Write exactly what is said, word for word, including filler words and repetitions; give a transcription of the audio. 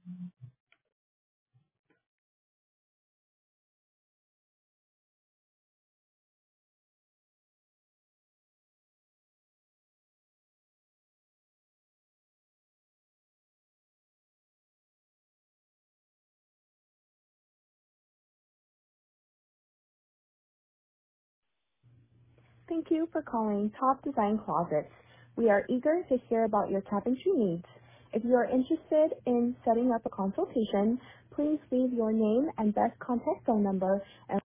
Thank you for calling Top Design Closets. We are eager to hear about your cabinetry needs. If you are interested in setting up a consultation, please leave your name and best contact phone number and